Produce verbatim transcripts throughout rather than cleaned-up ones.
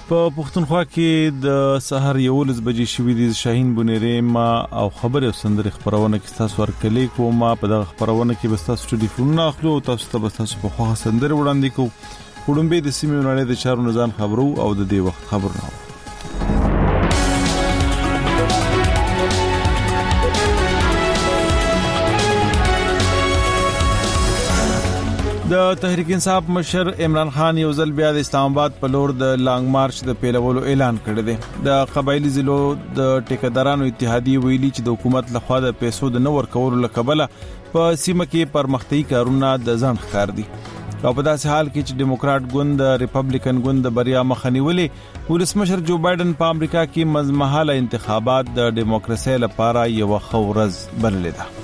په پښتونخوا کې د سحر یولس بجې شوې د شاهین بنيرې ما او خبر او سندري خبرونه کې تاسو ورکلې کوم په دغه خبرونه کې بس تاسو ټلیفون اخلو او تاسو ته بس تاسو په خوا سندري وړاندې کوو وډمبه د سیمې ونړۍ د چارو نزان خبرو او د دې وخت خبرونه د تحریک انصاف مشر عمران خان یو ځل بیا د اسلام آباد په لور د لانګ مارچ د پیلولو اعلان کړی دی د قبایلی ضلعو د ټیکدارانو اتحادیه ویلي چې د حکومت لخوا د پیسو د نور کولو لکبله په سیمه کې پرمختي کارونه د ځان ښکار دي او په داسې حال کې چې ډیموکرات ګوند د ریپبلیکن ګوند د بریا مخنیولې ولسمشر جو بایدن په امریکا کې مزمحاله انتخابات د ډیموکراسي لپاره یو خورز بللې ده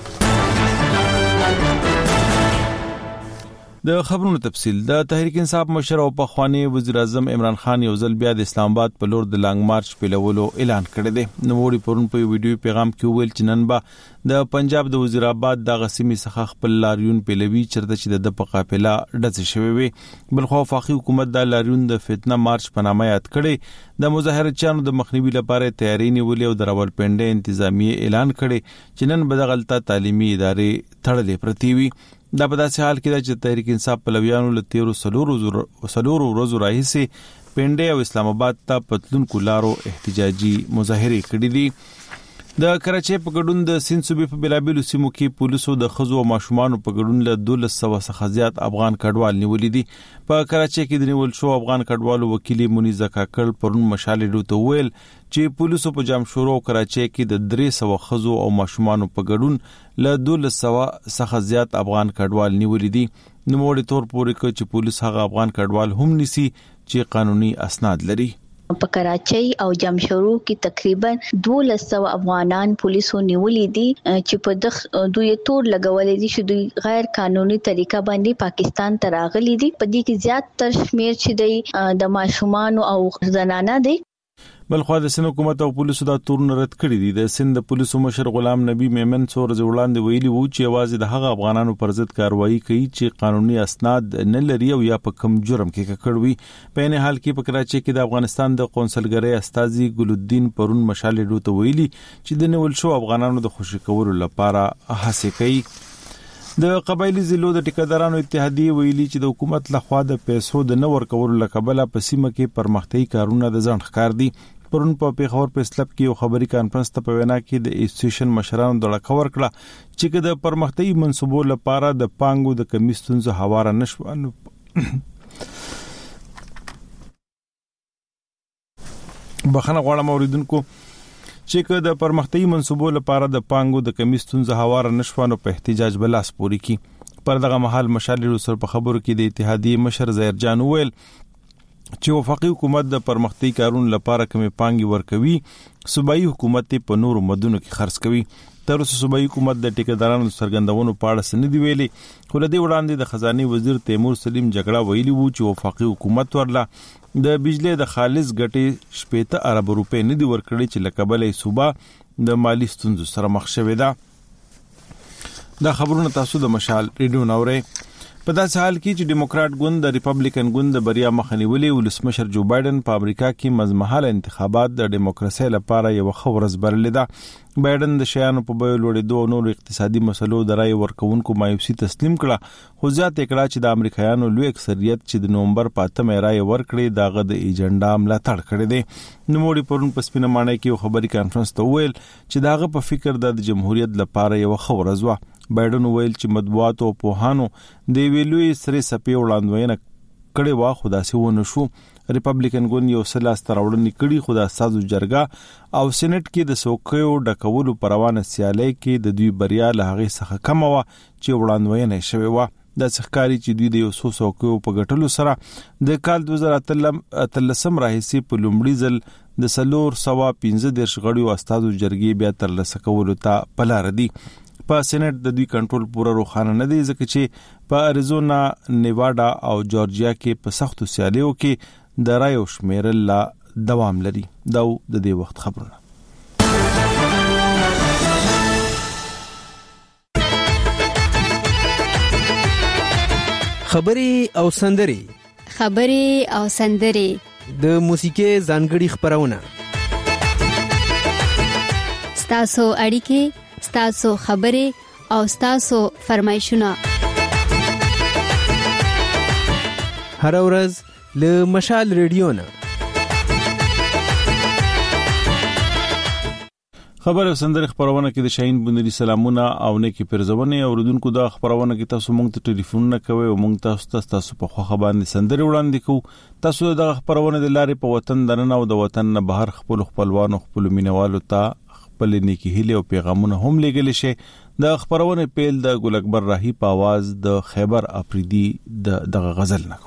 د خبرونو تفصیل د تحریک انصاف مشر او پخوانی وزیر اعظم عمران خان یو ځل بیا د اسلام آباد په لور د لانګ مارچ پیلولو اعلان کړی دی نو وړي پرون په ویډیو پیغام کې ویل چې نن به د پنجاب د وزیر آباد د غسیمي څخه خپل لاریون پیلوي چرته چې د قافله ډز شوی وي بل خو وفاقي حکومت د لاریون د فتنه مارچ په نامه یاد کړي د مظاهرچیانو د مخنیوي لپاره تیاری نیولې او د راولپنډي انتظامیه اعلان کړي چې نن به د غلطه تعلیمي ادارې تړلې پرتی وي دا په داسې حال کې چې تحریک انصاف پلویانو له تیرو سلورو سلورو ورځو راهیسي پنډي او اسلام آباد ته پتلون کولارو احتجاجي مظاهره کړې دي د کراچۍ په ګډون د سیند صوبې په بلابلو سیمو کې پولیسو د خزو او ماشومان په ګډون له دولس سوه څخه زیات افغان کډوال نیولې دي په کراچۍ کې د نیول شو افغان کډوالو وکیل منیزه کاکړ پرون مشالې ډوته ویل چې پولیسو په جام شورو کراچۍ کې د درې سوه خزو او ماشومان په ګډون له دولس سوه څخه زیات افغان کډوال نیولې دي نو موږ تور پورې کې چې پولیس هغه افغان کډوال هم نيسي چې قانوني اسناد لري په کراچۍ او جمشورو کې تقریبا دولس سوه افغانان پولیسو نیولې دي چې په دغه دوی تور لګولې دي چې دوی غیر قانوني طریقه باندې پاکستان ته راغلي دي په دې کې زیات تر شمیر چې د ماشومان او زنانه دي بلخو د سند حکومت او پولیسو دا تور رد کړی دي د سند پولیسو مشر غلام نبی میمن څور وړاندې ویلي وو چې आवाज د هغه افغانانو پر ضد کاروایی کوي چې قانوني اسناد نه لري او یا په کم جرم کې ککړوي په نه حال کې په کراچۍ کې د افغانستان د قونسلګری استاذي ګل الدین پرون مشالې ډوته ویلي چې د نول شو افغانانو د خوشی کولو لپاره هڅه کوي د قبایلی ضلعو د ټیکدارانو اتحادیه ویلي چې د حکومت لخوا د پیسو د نور کولو لکبله په سیمه کې پرمختي کارونه د ځان ښکار دي پرون په پیښور په اسلب کې یو خبري کانفرنس ته په وینا کې د انسټیټیوشن مشرانو د لکور کړه چې د پرمختي منصوبو لپاره د پانګو د کمی ستونزې هواره نشو بخنه غواړم اوریدونکو چې د پرمختي منصوبو لپاره د پانګو د کمی ستونزې هواره نشوانو په احتجاج بلاس پوری کی پر دغه محل مشالې سره په خبرو کې د اتحادیه مشر زهیر جان ویل چې وفاقي حکومت د پرمختي کارون لپاره کومه پانګي ورکوي صوبایي حکومت په نورو مدونو کې خرڅ کوي تر اوسه صوبایي حکومت د ټیکدارانو سرګندونو په اړه سند ویلي خو له دې وړاندې د خزاني وزیر تیمور سلیم جګړه ویلي وو چې وفاقي حکومت ورلا د بجلی د خالص ګټې شپږ ارب روپے نه دی ورکړي چې لکبلې صوبه د مالی ستونزو سره مخ شوې ده دا خبرونه تاسو د مشال ریډیو نوري په داسې حال کې چې ډیموکرات ګوند د ریپبلیکن ګوند د بریا مخنیولې ولسمشر جو بایدن په امریکا کې مزمحاله انتخابات د ډیموکراسي لپاره یو خورز بللې ده بایدن د شیانو په بیل وړېدو نور اقتصادي مسلو د رای ورکونکو مایوسي تسلیم کړه خو ځات کړه چې د امریکایانو لوی اکثریت چې د نومبر په اتمه رای ورکړي دغه د ایجنډا ملاتړ کړی دی نو موږ پرون په سپینه مانای کې خبري کانفرنس ته ویل چې دغه په فکر د جمهوریت لپاره یو خورز و بایدن ویل چې مطبوعات او پوهانو د ویلوي سره سپي وړاندوینه کړي وا خدا سي ونه شو ریپبلیکن ګوند یو سلاس تراوړنی کړي خدا سازو جرګه او سېنات کې د سوکیو ډکولو پروانه سیالي کې د دوی بریا له هغه څخه کم و چې وړاندوینه شوی و د څخکاری چې دوی د یو سو سوکیو په ګټلو سره د کال دوه زره اتلسم راهیسي په لومړي ځل د سلور سوا پنځه دیرش غړیو استادو جرګې بیا تر لسه کولو ته پلار دي په سېنات د دوی کنټرول پوره روخانه نه دی ځکه چې په اریزونا نیواډا او جورجیا کې په سختو سیالیو کې د رایو شمیرل لا دوام لري دا د دې وخت خبرونه خبري او سندري خبري او سندري د موسیقي ځانګړي خبرونه، ستاسو اړیکې، ستاسو خبرې او ستاسو فرمایشونه هر ورځ له مشال ریډیو نه. خبر او سندره خبرونه کې د شاهین بندري سلامونه او نه کې پرځونه اوردونکو دا خبرونه کې تاسو مونږ ته ټلیفون نه کوي او مونږ تاسو ته تاسو په خوخه باندې سندره وړاندې کوو. تاسو دا خبرونه د لارې په وطن درنه او د وطن نه بهر خپل خپلوانو خپل مینوالو ته خپل نیکی هیله او پیغامونه هم لګل شي. دا خبرونه پیل د ګل اکبر راهی په आवाज د خیبر افریدي د دغه غزل نه.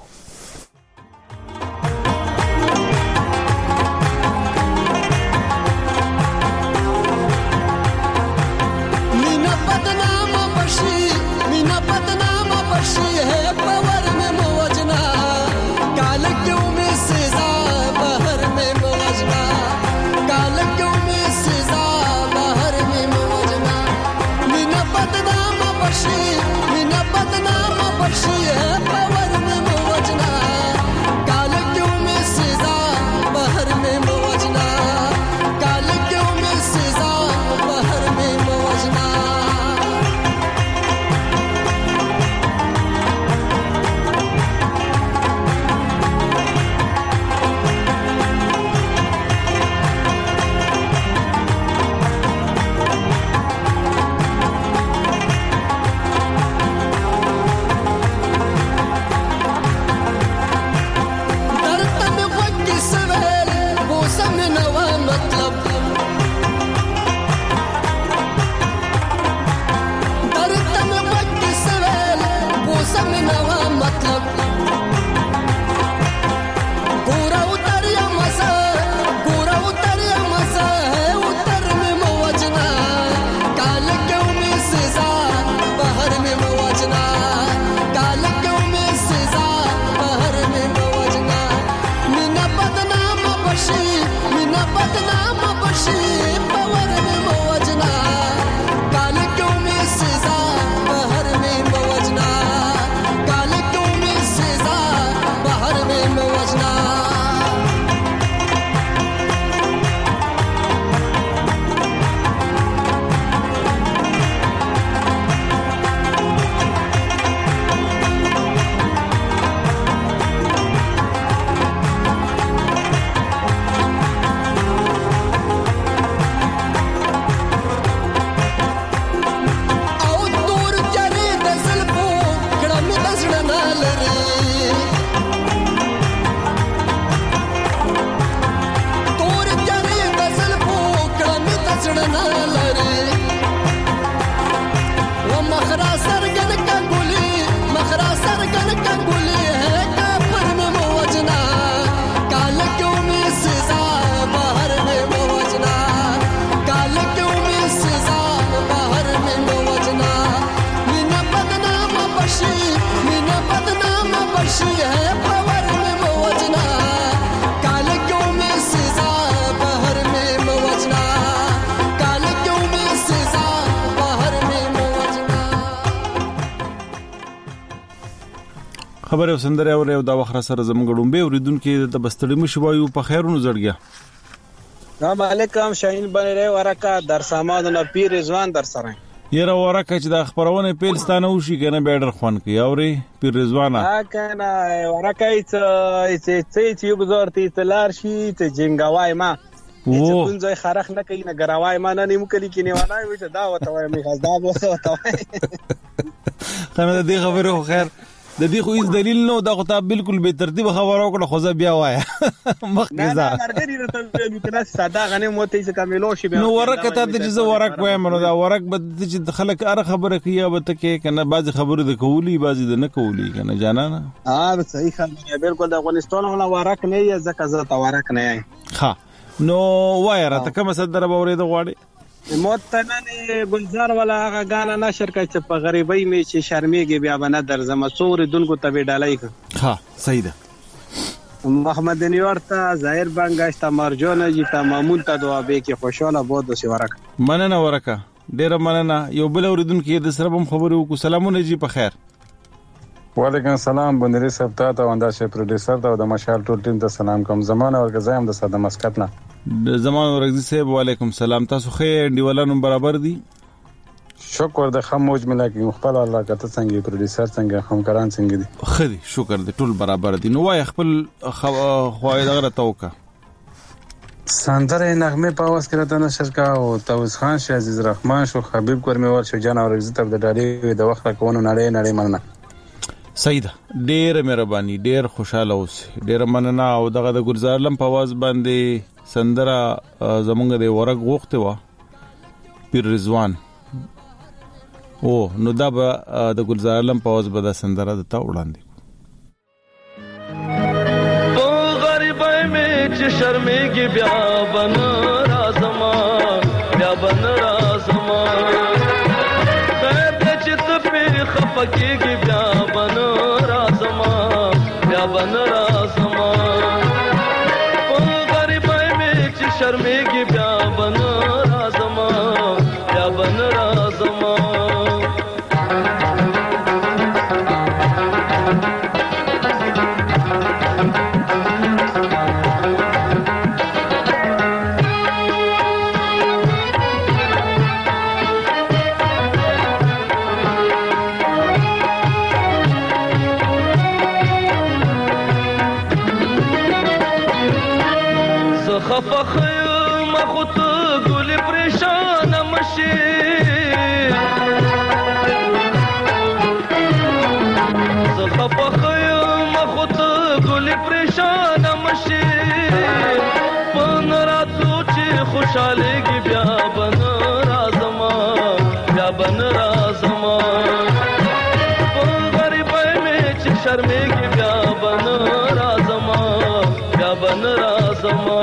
خبر او سندره او یو دا وخره سره زموږ ډومبه اوریدونکو د بستړی مشوایو په خیرونو زړګیا. السلام علیکم شاهین بنره ورکا در سامانو پیر رضوان در سره یره ورکه چې د خبرونه پیل ستانه وشي کنه به ډر خوان کوي اوري پیر رضوانه ها کنه ورکه چې چې چې یو گزارتي تلار شي ته جنگوای ما و چې ځای خرخ نه کوي نه ګراوای ما نه نیمو کلی کې نه ونای وي چې دا وته وای می خاص دا وته وته خمه دې خبره خیر د دې خو هیڅ دلیل نو دا خو ته بالکل به ترتیب خبرو کړه خو ځه بیا وای مخکې ځه نه مرګري ته کله ساده غنه موته چې کاملو شي نو ورکه ته د جزو ورک وایم نو دا ورک به چې خلک اره خبره کوي به ته کې کنه بعضی خبره د کولی بعضی د نه کولی کنه جانا نه ها صحیح خبره بالکل د افغانستان ولا ورک نه یې ځکه زه تا ورک نه یم ها نو وای را ته کوم صدر به ورې د غواړي موتنن گلزار ولا هغه غانا نشر کوي چې په غریبۍ می چې شرمېږي بیا بنه درځم څور دونکو ته ډالای ها صحیح ده محمد نیور ته ظاهر بنگاش ته مرجان جی ته مامون ته دعا به کې خوشاله بود وسی ورک مننه ورکه ډیر مننه یو بل اوریدونکو د سره هم خبرو کو سلامونه جی په خیر وعلیکم السلام بندری صاحب ته او انداشه پروډوسر ته او د مشال ټول ټیم ته سلام کوم. زمانه ورګزایم د ساده مسکت نه د زمانه ورګزي صاحب وعلیکم السلام. تاسو خې انډیوالانو برابر دي؟ شکر د خموج ملا کې مخبل الله کته څنګه پروډوسر څنګه همکاران څنګه دي؟ خدي شکر دې ټول برابر دي. نو وای خپل خوای دغه توکا سندره نغمه په واس کې راته نشر کا او توس خان شه عزیز رحمان شو حبیب کورمیوال شو جان اورګزي ته د ډاډي د وخت کوونو نړۍ نړۍ مننه. سیده ډېر مهرباني ډېر خوشاله اوس ډېر مننه. او دغه د ګلزار لم په واز باندې سندره زمونږ د ورق غوخته وا پیر رضوان او نو دا به د ګلزار لم په واز به د سندره د تا وړاندې چې شرمېږي بیا بن رازما بیا بن رازما خیر دې چې ته پې خفکېږي بیا بن رازما بیا بن رازما په غریبۍ مې چې شرمېږي بیا بن رازما بیا بن رازما خفخ مخوت گل پریشان مشی خفخ مخوت گل پریشان مشی پن راتو چی خوشحالگی بیا بن رازما بیا بن رازما پن غریبای میں چی شرمگی بیا بن رازما بیا بن رازما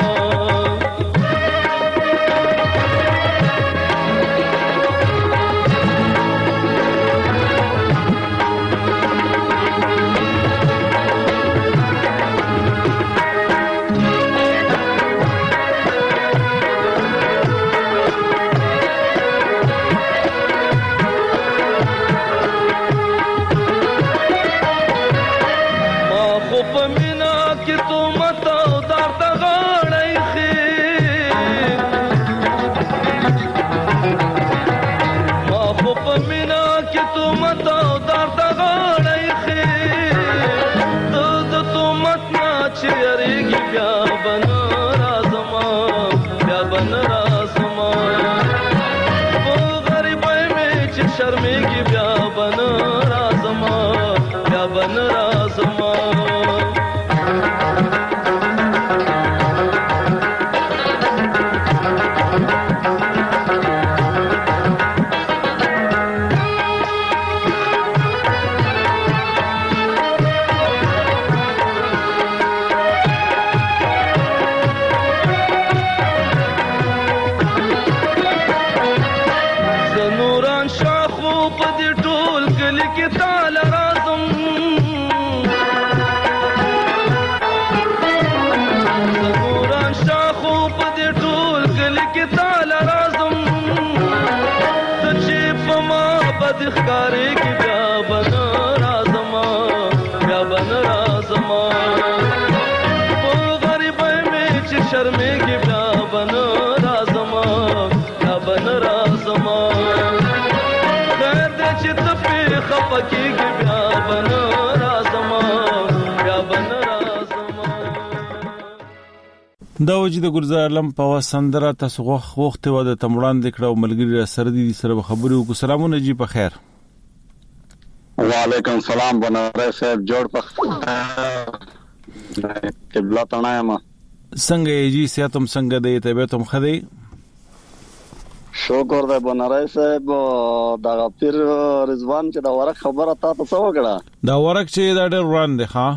دا وجه د ګلزار لم په سندره تاسو وخت و د تمړان د کړه ملګری سره دي سره خبرو کو. سلامونه جی په خیر. وعلیکم السلام بنره صاحب جوړ په قبله تنایم څنګه جی سیاتم څنګه دی طبيعتم خدي شکر ده بنره صاحب دا پیر رضوان چې دا ورک خبره تاسو څه وکړه دا ورک چې دا ډېر روان دي ها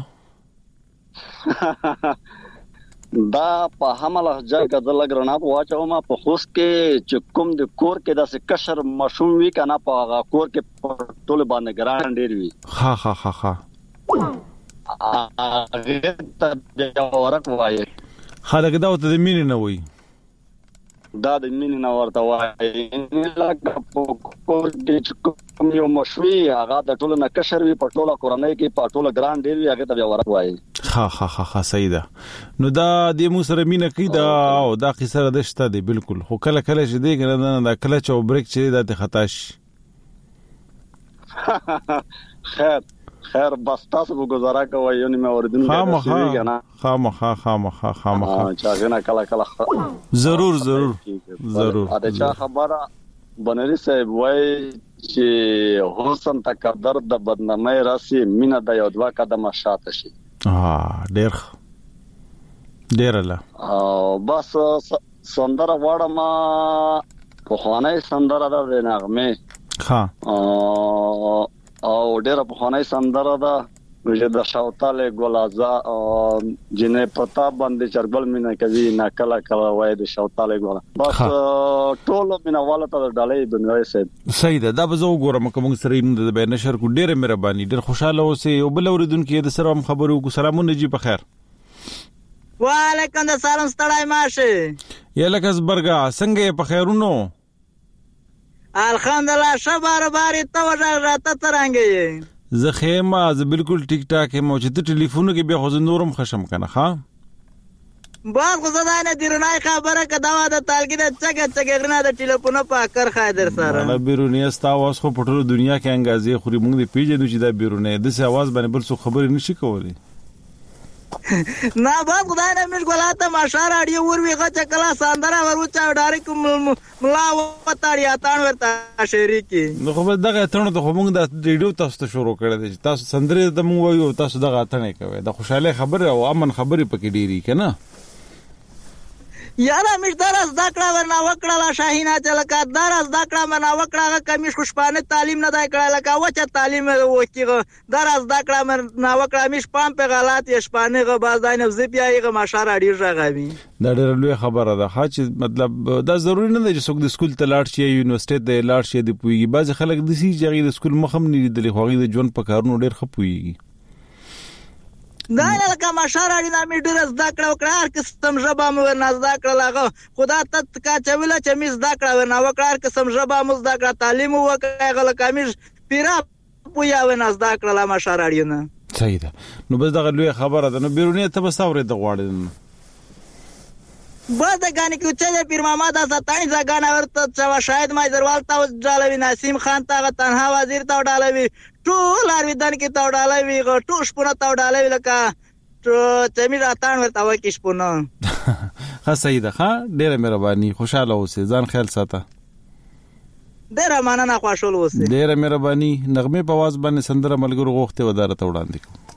دا په حمله ځکه د لګرنا په واچو ما په خوست کې چې کوم د کور کې داسې کشر مشوم وی کنه په کور کې ټول باندې ګران ډیر وی ها ها ها ها هغه ته د ورک وایي خلک دا ته د مين نه وي دا د مینې نه ورته وایي لکه په کور کې کوم یو مشوي هغه د ټولو نه کشر وي په ټوله کورنۍ کې په ټوله ګران ډیر وي هغه ته بیا ورته وایي. ها ها ها ها صحیح ده. نو دا د مو سره مینه کوي دا او دا قصه د شته دی بالکل. خو کله کله چې دی کنه دا کله چې بریک چې دا خطا شي. خیر خیر بس تاسو به گزاره کوئ یو نیمه اوریدونکو ته سیږي نه خامخا خامخا خامخا چا نه کله کله ضرور ضرور ضرور اته چا خبره بنری صاحب وای چې حسن تقدر د بدنامي راسي مینا د یو دوا قدمه شاته شي. ها ډیر ډیر الله او بس سندره واړه په خوانه سندره د نغمه ها او ډېر په خانه سندره ده چې د شاوتاله ګلازا جنې پتا باندې چرګل مینه کوي نه کلا کلا وای د شاوتاله ګل بس ټول مینه والا ته ډالې دنیاي سید صحیح ده دا به زه وګورم کوم سره د بیان نشر کو ډېر مهرباني ډېر خوشاله اوسې او بل اوریدونکو د سره خبرو کو سلامونه جی په خیر. وعلیکم السلام ستړای ماشه یا لکه زبرګه څنګه په خیرونو الحمدلله شبار باري تو راته ترانګي زه خیمه ز بالکل ټیک ټاک هم چې ته ټلیفون کې بیا خو نورم خشم کنه ها باز خو زدانه دیرونای خبره کدا و د تالګي د چګه چګه غرنه د ټلیفون په کار خادر سره نه بیرونی استا واس خو پټو دنیا کې انګازې خوري موږ دې پیژنو چې دا بیرونه د څه आवाज باندې بل څه خبرې نشي کولای. نه باز خدای نه مش ګلاته ماشار اړیو ور ویغه چې کلا ساندره ورو چا ډایرک ملا وتاړیا تان ورته شهري کې نو خو دغه اتنه ته موږ د ریډیو تاسو ته شروع کړی دی تاسو سندره د موږ وایو تاسو دغه اتنه کوي د خوشاله خبره او امن خبره پکې ډیری کنه یاره مش درس دکړه ورنا وکړه شاهینا چلکا درس دکړه منا وکړه کمیش خوشپانه تعلیم نه دای کړه لکه وچه تعلیم وکیغه درس دکړه منا وکړه مش پام په غلط یشپانه غ باز داینه زپیایغه ماشار اړي ژغوي دا ډېر لوی خبره ده چې مطلب دا ضروری نه دی چې څوک د سکول ته لاړ شي یونیورسيټي ته لاړ شي د پویږي بعض خلک د سي جګړې د سکول مخم نه لیدل خو غي د جون په کارونو ډېر خپويږي دا لکه ماشار اړي نه می ډېر زده کړو کړه قسم ژبه مو نه زده کړلاغه خدا ته کا چویل چې می زده کړو نه وکړه قسم ژبه مو زده کړه تعلیم وکړه غل کمیش پیرا پویا و نه زده کړلا ماشار اړي نه صحیح ده. نو بس دا لوی خبره ده نو بیرونی ته بساورې د غواړي بعد غانې کې چې پیر محمد ستاین ځګانه ورته چې شاید ما دروال تا ډالوي نسیم خان تا تنها وزیر تا ډالوي ټول ارویدان کې تا ډالوي ټول شپونه تا ډالوي لکه چې می راتان ورته وکی شپونه ها صحیح ده ها ډېر مهرباني خوشاله اوسې ځان خیال ساته ډېر مننه خوشاله اوسې ډېر مهرباني نغمه په आवाज باندې سندره ملګرو غوښته ودارته وړاندې کوم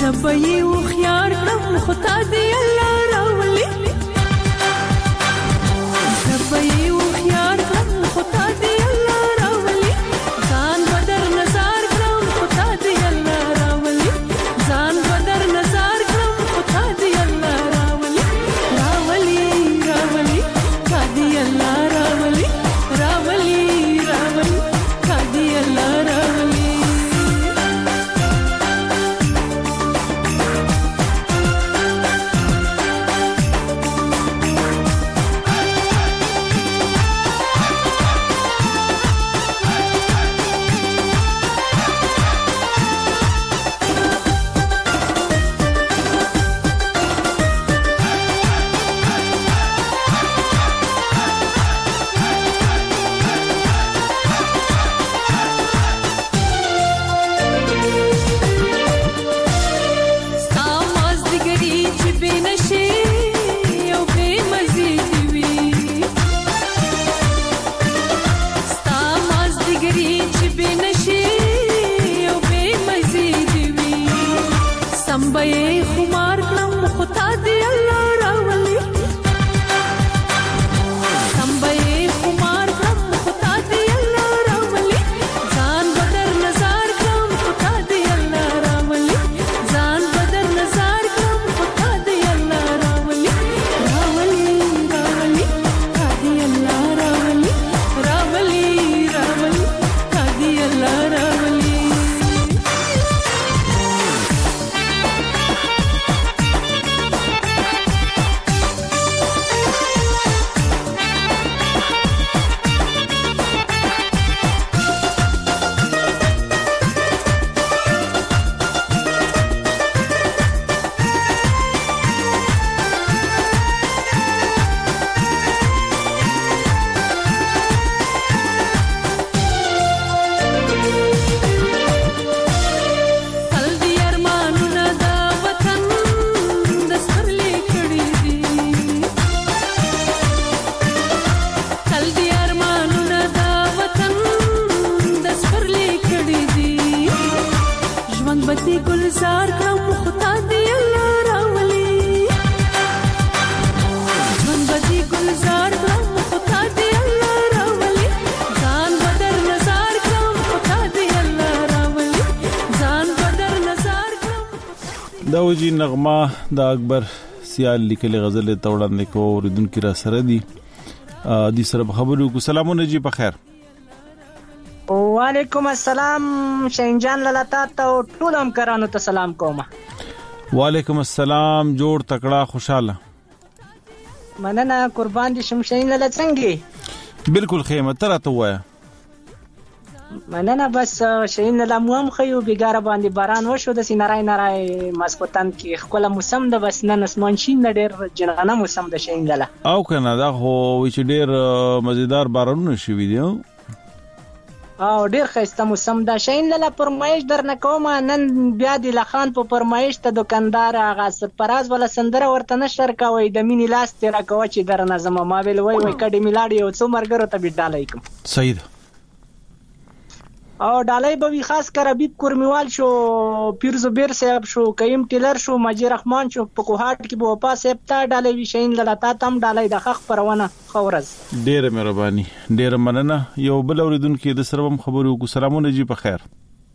زبې او خيار کړم خدا دې الله راولي زبې او خيار کړم خدا دې الله راولي ځان بدر نظر کړم خدا دې الله راولي ځان بدر نظر کړم خدا دې الله راولي راولي راولي خدا دې الله راولي راولي راولي خدا دې الله راولي داوجی نغمه د اکبر سیال لیکلي غزل ته وړاندې کو اوریدونکو را سره دي د سره خبرو کو سلامونه جی په خیر وعلیکم السلام شینجان لالتا ته ټول هم کرانو ته سلام کوم وعلیکم السلام جوړ تکړه خوشاله مننه قربان دي شمشین لالا څنګه بالکل خیمه تر ته وایا مننه بس شین لالا مو هم خيو بیګار باندې باران وشو د سینارای نارای ماسپتان کې خپل موسم د بس نن اسمان شین ډېر جنانه موسم د شین لالا او کنه دا خو چې ډېر مزیدار بارانونه شوي دي او ډېر خسته موسم د شین لالا پرمایش در نه کوم نن بیا د لخان په پرمایش ته دکاندار هغه سپراز ولا سندره ورته نشر کوي د مینی لاس تیر کوي چې در نه زما ما ویل وای وای کډی میلاډي او څو مرګرو ته بيډالای کوم صحیح او ډالای به وی خاص کر ابيب کورمیوال شو پیر زبیر صاحب شو قیم ټیلر شو مجید رحمان شو په کوهاټ کې به وپا صاحب ته ډالای وی شین لتا تم ډالای د خخ پرونه خورز ډېر مهرباني ډېر مننه یو بل اوریدونکو د سروم خبرو کو سلامونه جی په خیر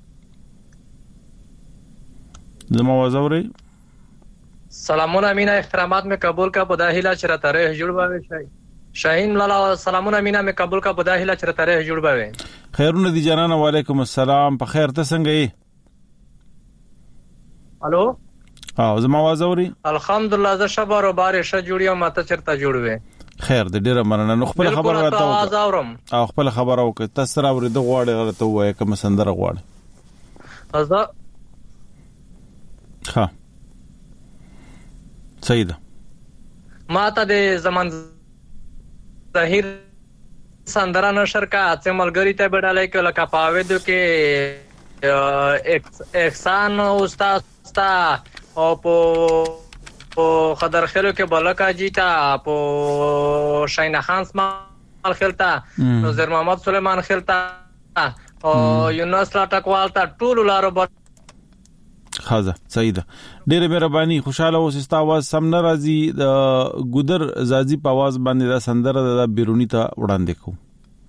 زما وزوري سلامونه مینا احترامات میں قبول کا بداهلا چرته جوړوي شي شاهین لالا سلامونه مینا میں قبول کا بداهلا چرته جوړوي خیرونه دي جنانه وعلیکم السلام په خیر ته څنګه یې الو او زما आवाज اوري الحمدلله ز شبر او بارش جوړیو ماته چرته جوړوي خیر د ډیره مننه نو خپل خبر راته आवाज اورم او خپل خبر او که تاسو را ورته غواړئ راته وایي کوم سندره غواړئ ازا ها صحیح ده ماته د زمان ظاهر سندره نشر کا اته ملګری ته بدلای کله کا پاوې دو کې احسان استاد تا او په خضر خلو کې بلکا جیتا په شاین خان مال خلتا نظر محمد سليمان خلتا او یونس لا ټکوال تا ټول لارو خازه صحیح ده. ډېر مهرباني. خوشاله اوس ستا आवाज سم نه راځي. د ګودر زازي په आवाज باندې دا سندره د بیرونی ته وړاندې کو.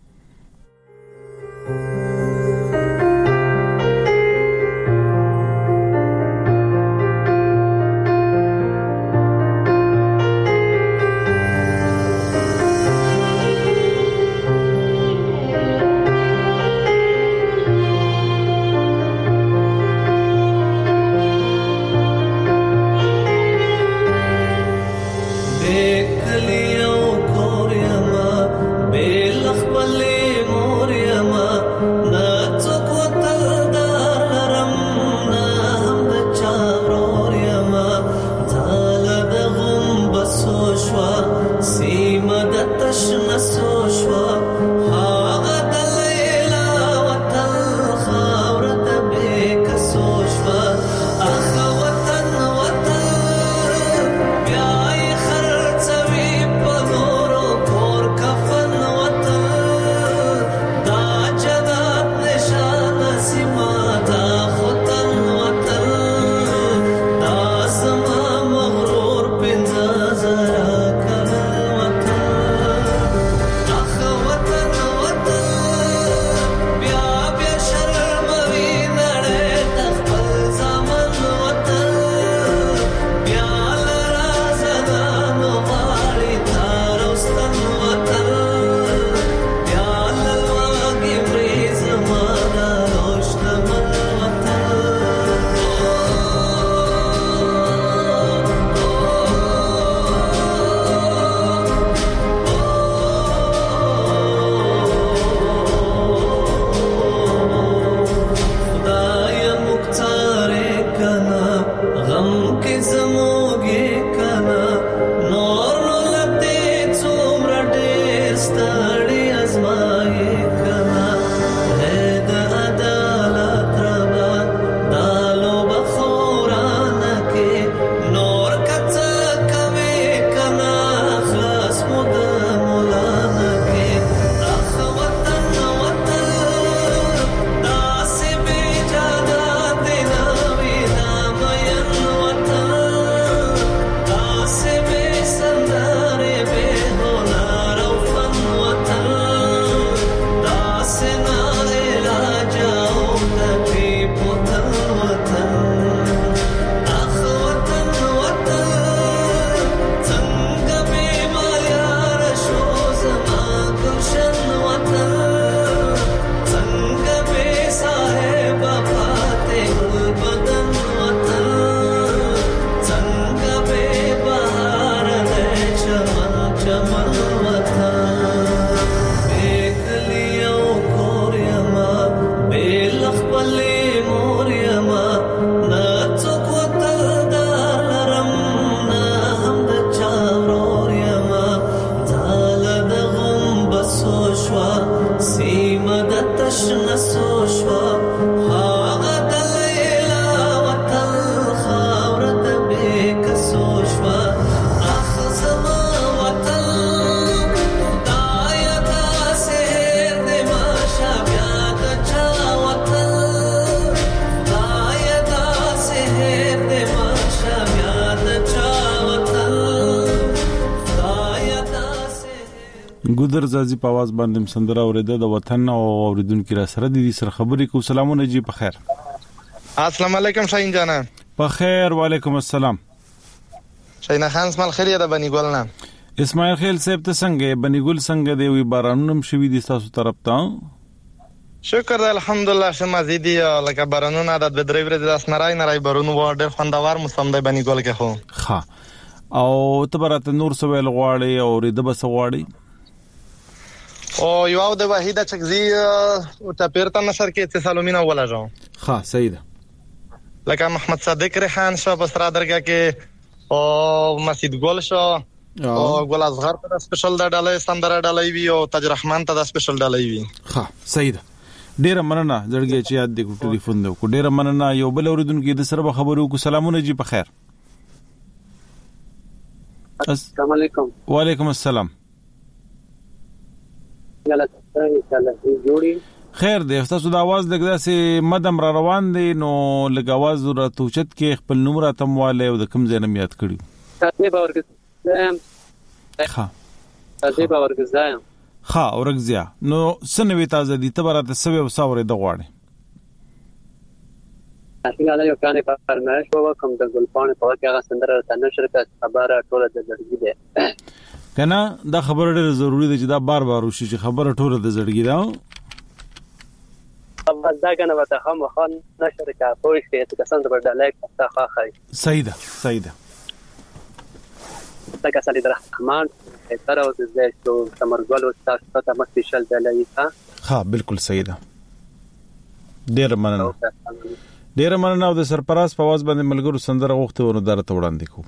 ګودر زازي په आवाज باندې سندره اوریده د وطن او اوریدونکو را سره د دې سره خبرې کو. سلامونه جی په خیر. السلام علیکم شاهین جانا. په خیر وعلیکم السلام. شاهین خان اسماعیل خیریه د بنی ګل نه. اسماعیل خیل صاحب ته څنګه بنی ګل څنګه دی وی بارانونم شوی دي تاسو طرف ته؟ شکر الحمدلله شمه زیدی لکه بارانونه د درې ورځې د اسنرای نه راي بارونو ډېر خوندور موسم دی بنی ګل کې خو. ها او ته برته نور سویل غواړي او رید بس غواړي او یو د واحده چکزي او تپیرته نشر کې اتصالومینا ولا جاو. ها صحیح ده. لکه محمد صادق ریحان شو په سره درګه کې او مسجد ګل شو او ګل اصغر ته سپیشل د ډالۍ سندره ډالۍ وی او تاج رحمان ته د سپیشل ډالۍ وی. ها صحیح ده. ډیره مننه زړګي چې یاد دې ټلیفون دې کو. ډیره مننه. یو بل اوریدونکو د سره خبرو کو. سلامونه جی په خیر. السلام علیکم. وعلیکم السلام. خیر دی تاسو د आवाज لګدا سي مدم را روان دي نو لګ आवाज را توچت کې خپل نوم را تمواله او د کوم ځای نه یاد کړی تاسو به ورګزایم ښه تاسو به ورګزایم ښه ورګزیا نو سنوي تازه دي ته برات سوي وساورې د غواړي څنګه له یو کانه په فرمایش وکم د ګلپانه په واقع هغه سندره ته نشر کړه خبره ټوله د زړګي ده کنه دا خبره ډېره ضروری ده چې دا بار بار وشي چې خبره ټوله د زړګي ده بس دا کنه وته هم خان نشر کړه پوه شئ چې څنګه په ډالای ته ښه صحیح ده صحیح ده تک اصلي درحمان تر اوسه زه چې تمرګل او تاسو ته مستشل دلای ښه ها بالکل صحیح ده ډېر مننه ډېر مننه او د سرپراز په आवाज باندې ملګرو سندره غوښته ورو درته وړاندې کو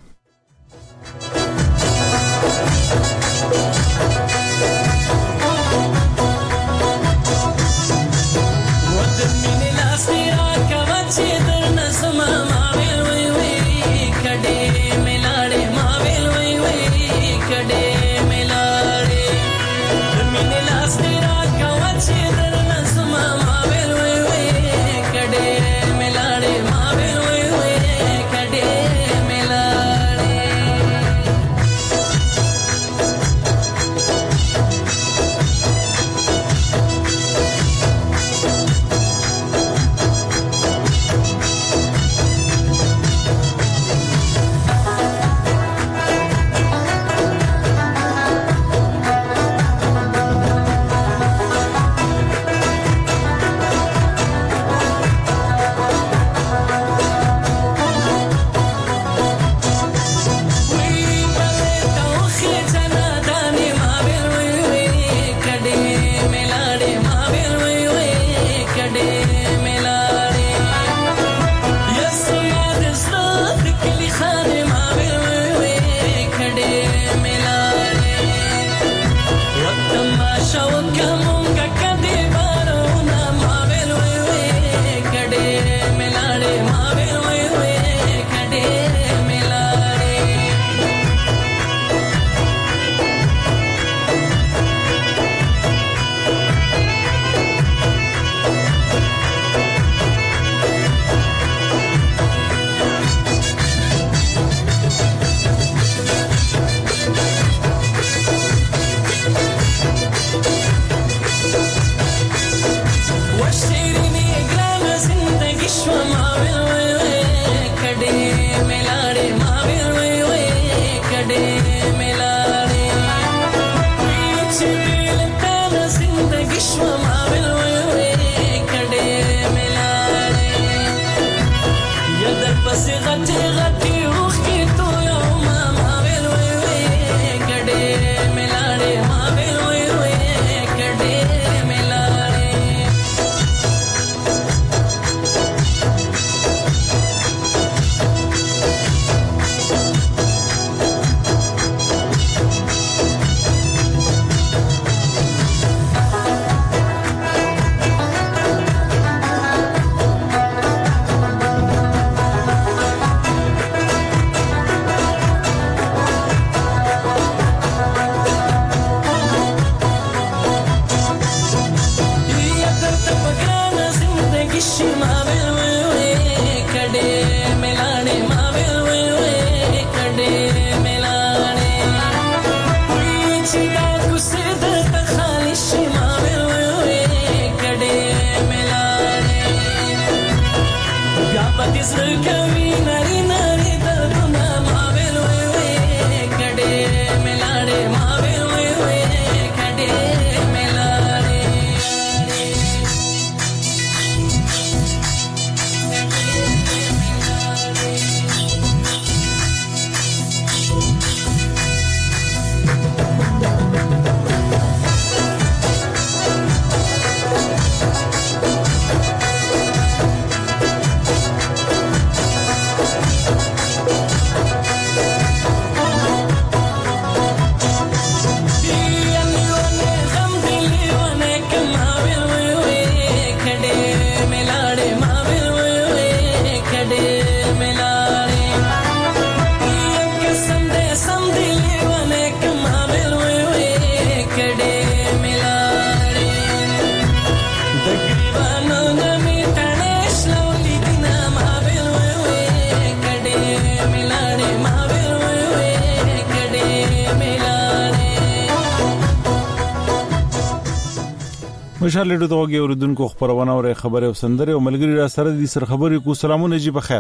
مشال له دوغه اوردونکو خبرونه او خبره او سندره او ملګری را سره دي سر خبرې کو سلامونه جی بخیر.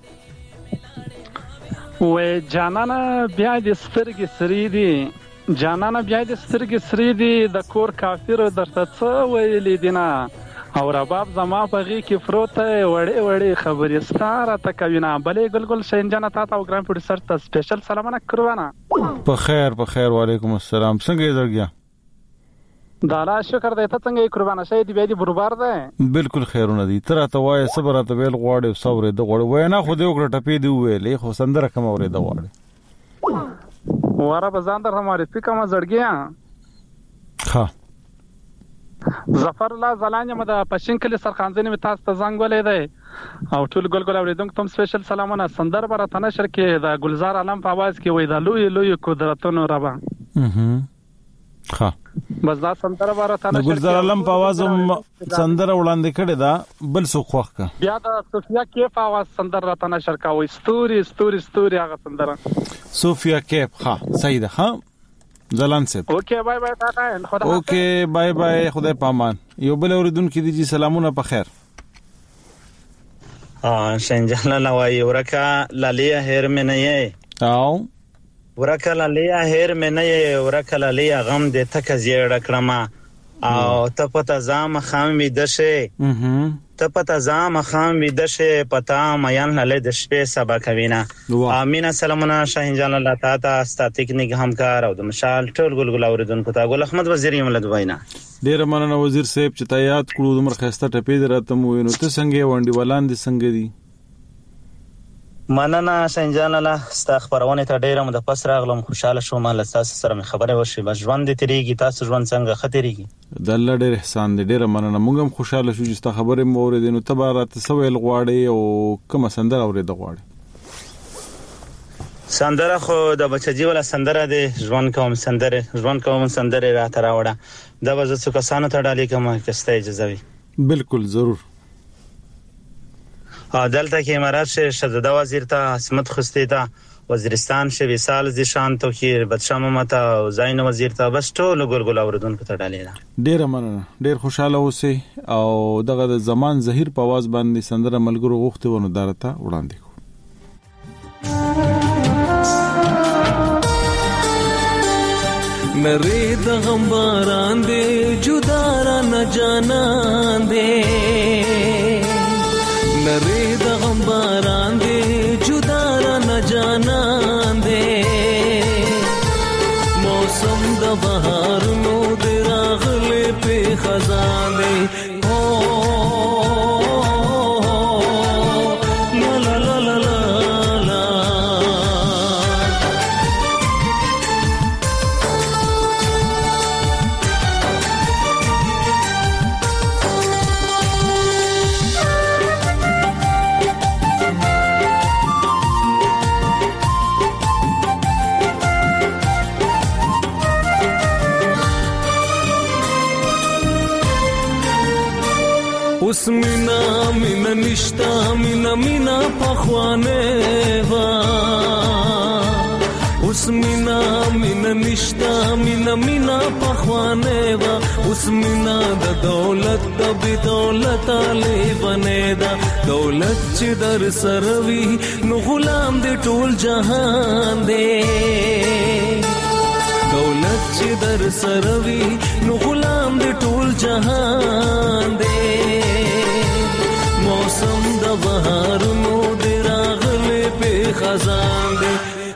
و جانانا بیا د سترګې سری دي جانانا بیا د سترګې سری دي د کور کافر درته څه ویلې دینا او رباب زما په غي کې فروته وړې وړې خبرې ستاره تکوینا بلې ګلګل شین جنا تا او ګرام پروډوسر ته سپیشل سلامونه کروانه. په خیر په خیر وعلیکم السلام څنګه یې درګیا؟ دالا شکر دې ته څنګه یې قربانه شې دی به دي برابر ده بالکل خیرونه دي تر ته وای صبر ته ویل غواړي او صبر دې غواړي وای نه خو دې وکړه ټپې دی ویلې خو سندره کوم اورې د غواړي واره بزان در هماره فکر ما زړګیا ها ظفر الله زلانه مده پښین کلی سرخانځنی می تاسو ته زنګ ولې دی او ټول ګلګل اوریدونکو تم سپیشل سلامونه سندر بر ته نشر کې د ګلزار علم په आवाज کې وای دا لوی لوی قدرتونو ربا ها بس دا سندر بر ته نشر ګلزار علم په आवाज سندر وړاندې کړي دا بل څه خوخ کا بیا د صوفیا کیف आवाज سندر را ته نشر کا وای ستوري ستوري ستوري هغه سندر صوفیا کیف ها صحیح ده ها زلان سپ اوکے بای بای تاتا خدا اوکے بای بای خدای پامان یو بل اوریدونکو دي جی سلامونه په خیر. اه شنجاله لوای ورکا لالیا هیر مې نه یې او ورکا لالیا هیر مې نه یې ورکا لالیا غم دې تک زیړ کړم او ته پته زام خام می دشه ته پته زام خام می دشه پتا مېن له د شپې سبا کوینا امين سلامونه شاهنجان الله تعالی ستا تکنیک همکار او د مشال ټول ګلګل اوریدونکو ته ګل احمد وزیر یم له دوینا ډیر مننه وزیر صاحب چې ته یاد کړو د مرخصته ټپې درته مو وینو ته څنګه وندي ولاندې څنګه دي مننه شاهنجان الله ستا خبرونه ته ډیر مده پس راغلم خوشاله شوم له تاسو سره مې خبره وشي بس ژوند دې تیریږي تاسو ژوند څنګه خطرېږي د الله ډیر احسان دې ډیر مننه موږ هم خوشاله شو چې ستا خبره مو اوریدنو ته بارات سویل غواړي او کوم سندره اورید غواړي سندره خو د بچجی ولا سندره دې ژوند کوم سندره ژوند کوم سندره را تر راوړه د وځو څه کسانو ته ډالې کوم کسته اجازه وي بالکل ضرور دلته کې امارات شه شهزاده وزیر ته عصمت خستی ته وزیرستان شه وصال زیشان تو کې بدشاه ممتا او زین وزیر ته بس ټول ګلګل اوردونکو ته ډالې ډیر مننه ډیر خوشاله اوسئ او دغه د زمان زهیر په आवाज باندې سندره ملګرو غوښته ونه درته وړاندې کو نری د غم باران دې جدا را نه جانان دې نری د غم باران دې جدا را نه جانان دې موسم د بهار نو دې راغله په خزان دې اوس مینا مینا نشتا مینا مینا پخوانه وا اوس مینا مینا نشتا مینا مینا پخوانه وا اوس مینا د دولت د بی دولت علی بنه دا دولت چې در سروي نو غلام دې ټول جهان دې دولت چې در سروي نو غلام دې ټول جهان دې موسم د بهار نو دې راغله په خزان دې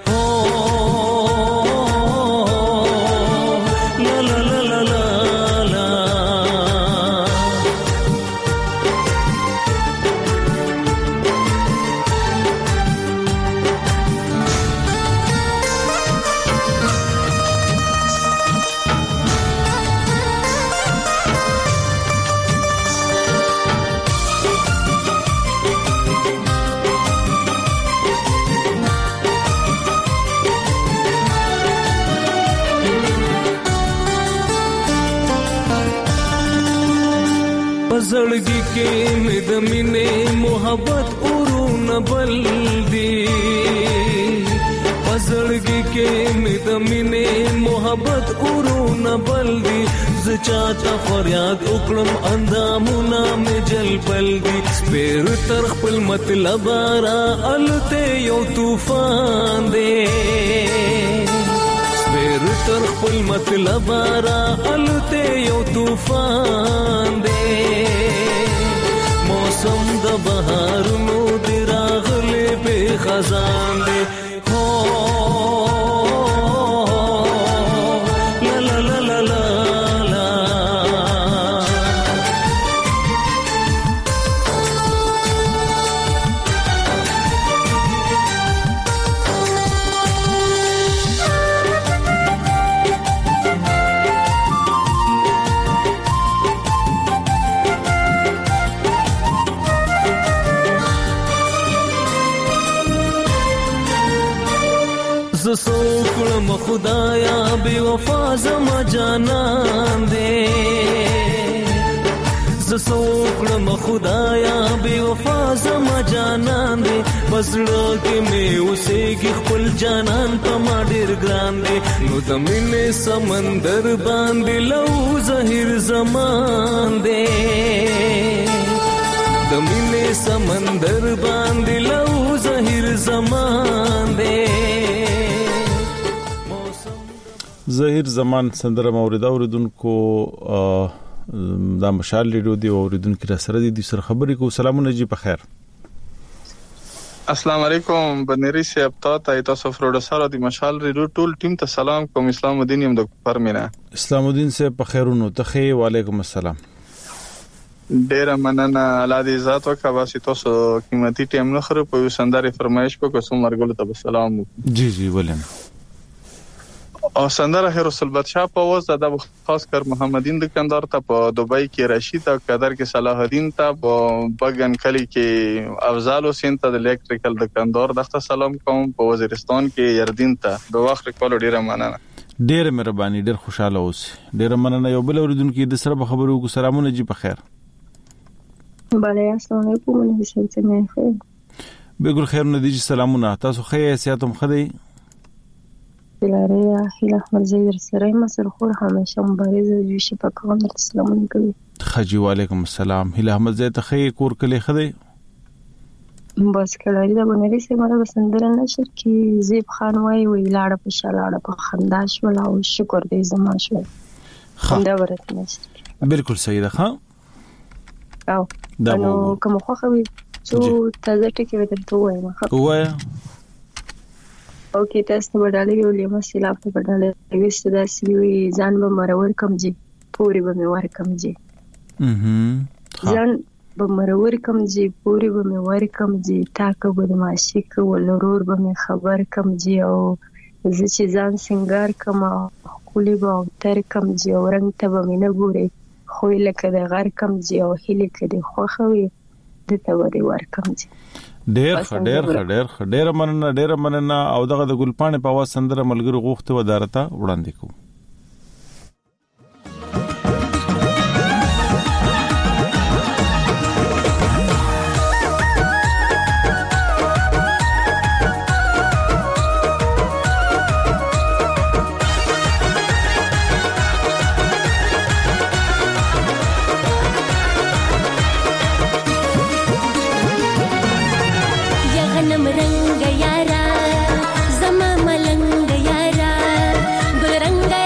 لا لا لا لا لا زړګي کې مې د مینې محبت اورونه بل دي زړګي کې مې د مینې محبت اورونه بل دي ز چاته فریاد وکړم اندامونه مې جلبل دي سپیر تر خپل مطلب را الته یو طوفان دی سپیر تر خپل مطلب را الته یو طوفان دی موسم د بهارونو دی راغلی به خزان دی هو لا لا لا لا لا زسوکړم خدایا بے وفا زما جانان دے زسوکړم خدایا بے وفا زما جانان دے بسړه کې مې اوسېږي خپل جانان په ما ډېر ګران دے نو د مینې سمندر باندې لو زهیر زمان دے د مینې سمندر باندې لو زهیر زمان دے ظاهر زمان سندره موریدا اوریدونکو دا مشال ریډیو دی اوریدونکو را سره دي سر خبرې کو سلامونه جی په خیر السلام علیکم بنری سی ابتا تاسو پروډوسر دی مشال ریډیو ټول ټیم ته سلام کوم اسلام الدین یم د پرمینا اسلام الدین سے په خیرونو ته وعلیکم السلام ډیر مننه الله دې ذات وکړه واسي تاسو قیمتي ټیم نه خره په سندره فرمایش کو کوم مرګلو ته سلام جی جی ولیم او سندره هر رسول بادشاہ په واز د خاص کر محمدین دکاندار ته په دوبۍ کې رشید او قدر کې صلاح الدین ته په بغن کلی کې افضل حسین ته د الکتریکل دکاندار دغه سلام کوم په وزیرستان کې یردین ته د وخت کول ډیره مننه ډیره مهرباني ډیر خوشاله اوس ډیره مننه یو بل اوریدونکو د سره خبرو کو سلامونه جی په خیر بله السلام علیکم ولې څنګه خیر بګل خیر نه دي سلامونه تاسو خیر سیاتم خدای لاریا هیله احمد زید سره ما سره خور همیشه مبارزه جوړ شي په کوم السلام علیکم خجی وعلیکم السلام هیله احمد زید خیر کور کلی خدای بس کله دا بنري سي مله بسندره نشر کی زیب خان وای وی لاړه په شالاړه په خنداش ولا او شکر دې زما شو خندا ورته نشر بالکل صحیح ده ها او نو کوم خو خو څو تازه ټکی ودرته وایم خو وایا اوکې تاسو په ډاله یو لیمه سیلاب په ډاله وست دا سوي ځان به مرور کم جي پوری به مې ور کم جي اها ځان به مرور کم جي پوری به مې ور کم جي تاکه به ماشي کول ورور به مې خبر کم جي او زه چې ځان سنگار کما خولي به تر کم جي او رنگ ته به مې نه ګوري خو لکه د غر کم جي او هلي کړي خو خوي د ته ور ور کم جي ډېر ډېر ډېر ډېر مننه ډېر مننه او دغه د ګلپانې په واس سندره ملګری غوښته ودارته وړاندې کو रंग यारा जमा मलंग यारा गुल रंग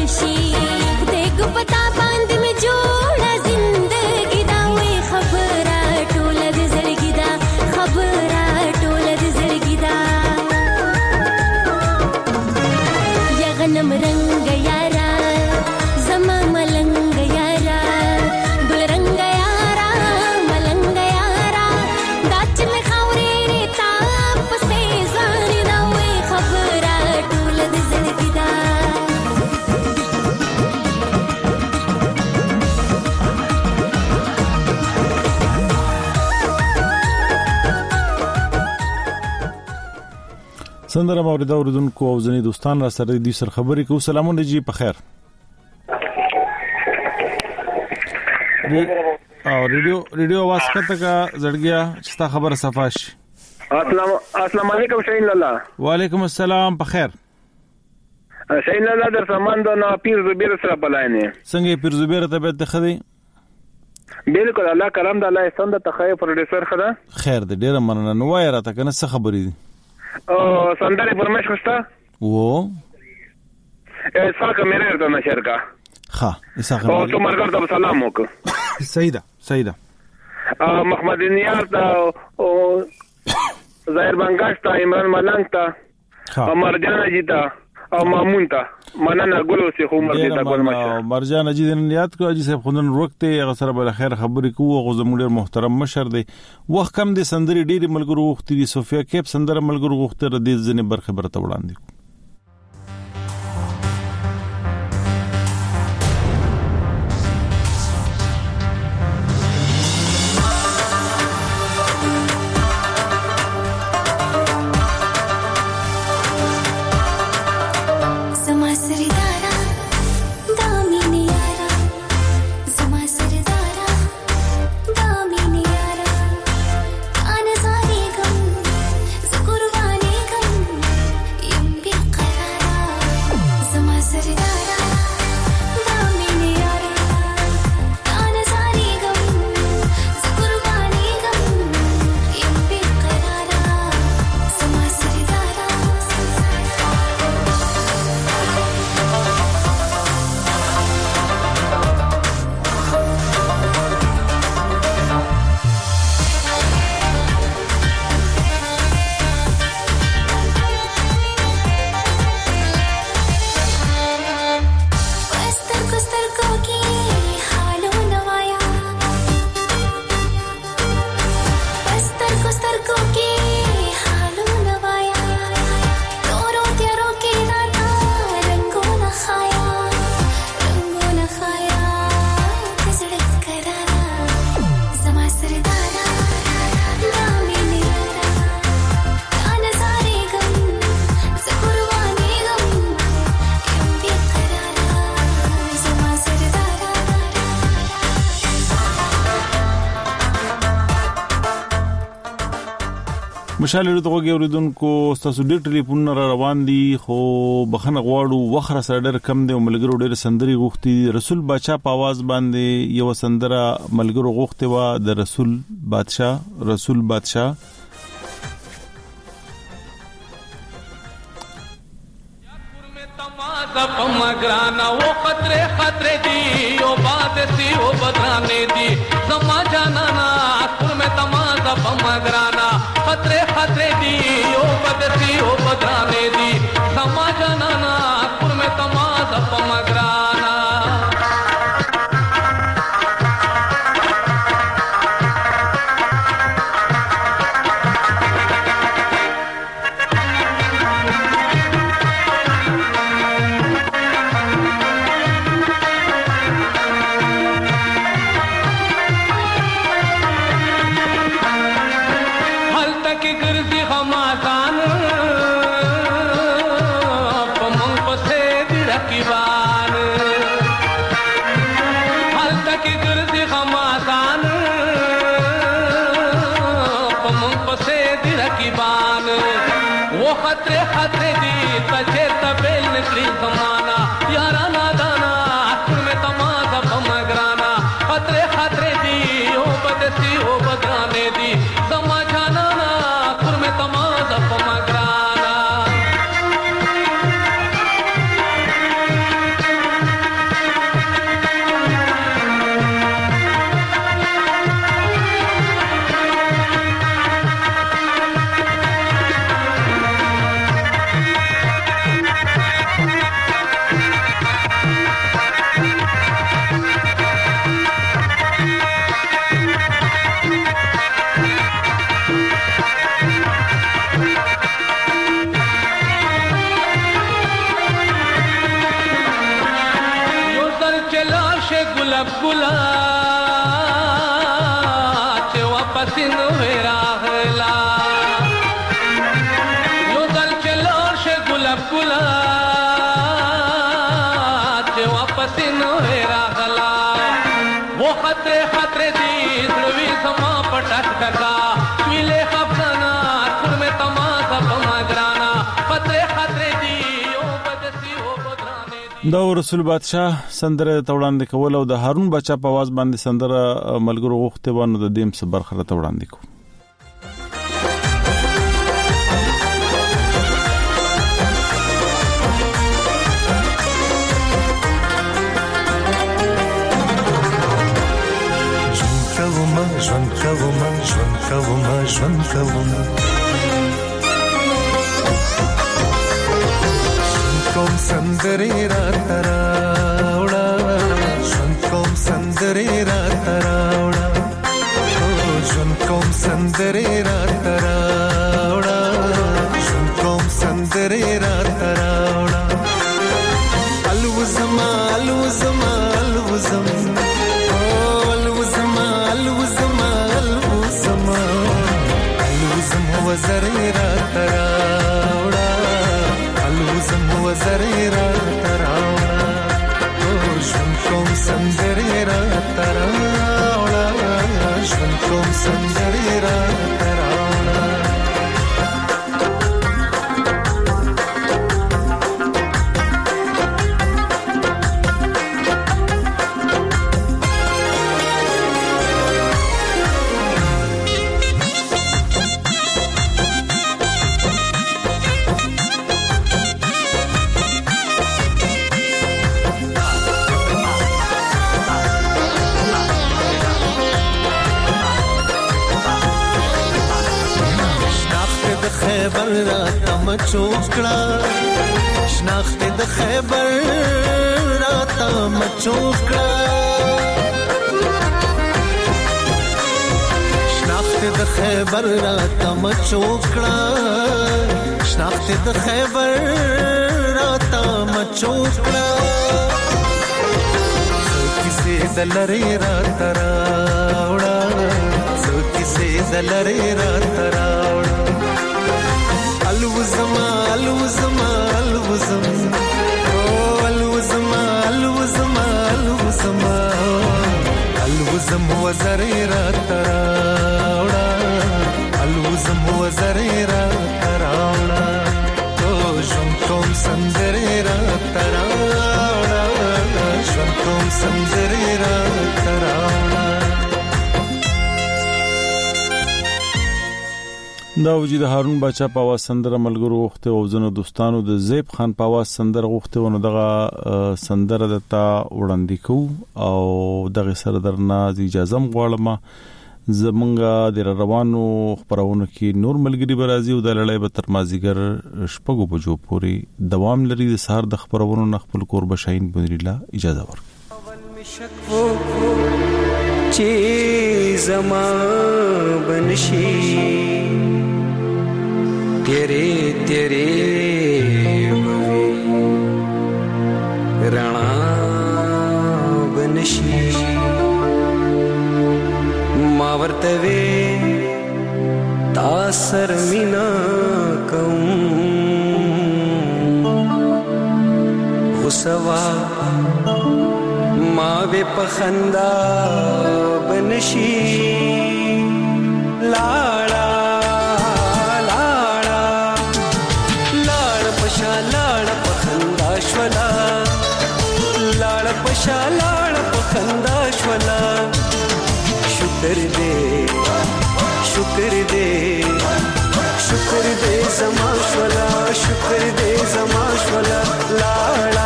راشي دغه پتا باندې مې جوړه زندګی دا وې خبره ټوله د زړګی دا خبره ټوله د زړګی دا یا غنم رنگ یارا زما ملنګ یارا ګل رنگ یارا ملنګ یارا دا چې مې خاورې تا پسې ځان دا وې خبره ټوله د زړګی دا سندره موریدا اوردونکو او ځنی دوستان را سره دي سر خبرې کو. سلامونه جی په خیر. او ریډیو ریډیو आवाज کته کا زړګیا چې خبره صفاش. السلام السلام علیکم شاهین الله. وعلیکم السلام په خیر. شاهین الله در سامان د نو پیر زبیر سره بلاینه. څنګه پیر زبیر ته به تخدي؟ بالکل الله کرم د الله احسان د تخیف پروډوسر خدا. خیر دې ډیره مننه. نو وای راته کنه څه خبرې دي؟ او سندره فرمایش خوستا و اساق مې راته نشر کا ها اساق او تو مرګ ته سلام وک سیدا سیدا محمد نیاز دا او ظاهر بنگاش تا عمران ملنګ تا عمر جان جی تا او مامون تا مننه ګلو سي عمر دې تا ګل ماشه مرجان جی دې یاد کو اجي صاحب خوندن وخت هغه سره بل خیر خبرې کوو غو زموږ محترم مشر دی وخت کم دي سندري ډېری ملګرو وخت دي صوفیا کیپ سندره ملګرو وخت ر دې ځنه برخه برته وړاندې مشال ورته اوریدونکو تاسو ډېر ټلیفون را روان دي خو بخنه غواړو وخره سره ډېر کم دی او ملګرو ډېر سندري غوښتي رسول بادشاہ په आवाज باندې یو سندره ملګرو غوښتي وا د رسول بادشاہ رسول بادشاہ پمگرانا وہ خطرے خطرے دی او بات سی او بدرانے دی زما جانا نا پر میں تمازا پمگرانا خطرے خطرے دی او بات سی او بدرانے دی زما جانا نا پر میں تمازا پمگرانا खतरे खतरे दी तजे तबेल निकली जमाना यारा नादाना में तमाजा पमगराना खतरे खतरे दी ओ बदसी ओ बदराने दी जमा जाना ना खुर में तमाजा पमगराना ګلاب ګلاب چې واپس نو راغلا یو دل چې لور شه ګلاب ګلاب چې واپس نو راغلا वो खतरे खतरे दी ध्रुवी समा पटक टका मिले खपना खुद में तमाशा बमगराना खतरे खतरे दी ओ बदसी ओ बदराने دا رسول بادشاہ سندره توړاندې کول او د هارون بچا په आवाज باندې سندره ملګرو غوښته ونه د دیم صبر خره توړاندې کو ژوند کوم ژوند کوم ژوند کوم کوم سندري را تراوړه ژوند کوم سندري را تراوړه ژوند کوم سندري را تراوړه ژوند کوم سندري را تراوړه الوزما الوزما الوزما وزريرا تراوڑا الوزم وزريرا تراوڑا شون کوم سندريرا تراوڑا شون کوم سندريرا تراوڑا خیبر راته مچوکړه شناخت د خیبر راته مچوکړه شناخت د خیبر راته مچوکړه شناخت د خیبر راته مچوکړه کیسه دلری راته راوړه کیسه دلری راته راوړه الوزما الوزما الوزم او الوزما الوزما الوزما الوزم وزريرا تراوڑا الوزم وزريرا تراوڑا تو شون کوم سندريرا تراوڑا شون کوم سندريرا تراوڑا دا وجود هارون بچا په आवाज سندره ملګرو وخت او زنه دوستانو د زیب خان په आवाज سندره غوښته ونه دغه سندره دتا وړاندې کو او دغه سره درنه اجازه غواړم زمونږه د روانو خبرونو کې نور ملګری برازي او د لړۍ به تر مازیګر شپږو بجو پورې دوام لري د سهار د خبرونو نخپل کور بشاین بنریلا اجازه ورک چې زما بنشي तेरे तेरे राणा बनशी मावर्तवे तासर मीना कम हुसवा मावे पखंदा बनशी लाड़ा लाड़ पशा लाड़ पखंदा श्वला शुक्र दे शुक्र दे शुक्र दे जमा श्वला शुक्र दे जमा श्वला लाड़ा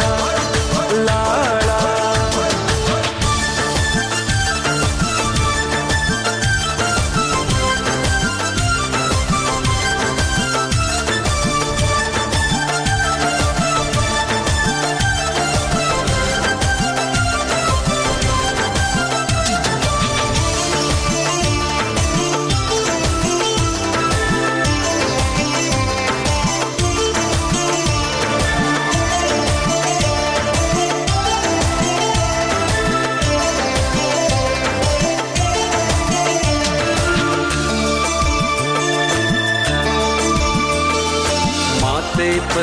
लाड़ा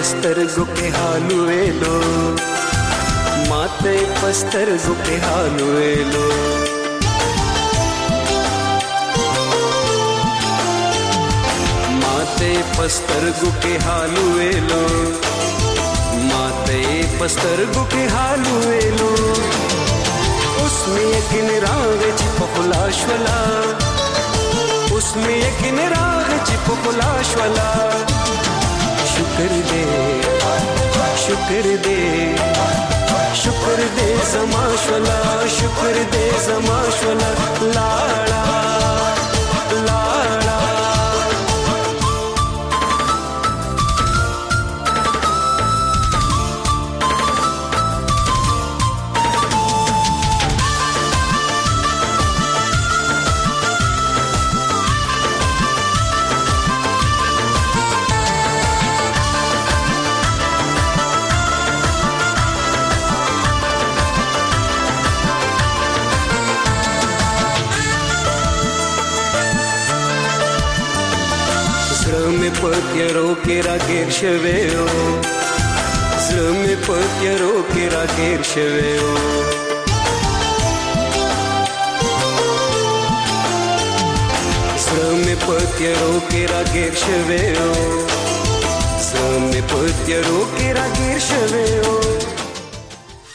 पस्तरगो के हाल वेलो माते पस्तरगो के हाल वेलो माते पस्तरगो के हाल वेलो माते पस्तरगो के हाल वेलो उसमें यकीन राग चिपकुलाश्वला उसमें यकीन राग चिपकुलाश्वला शुक्र दे शुक्र दे शुक्र दे समाश्वला शुक्र दे समाश्वला लाड़ा लाड़ा में पत्यरो के रागेर शवेओ zlă mi pătiero che rager shveo zlă mi pătiero che rager shveo zlă mi pătiero che rager shveo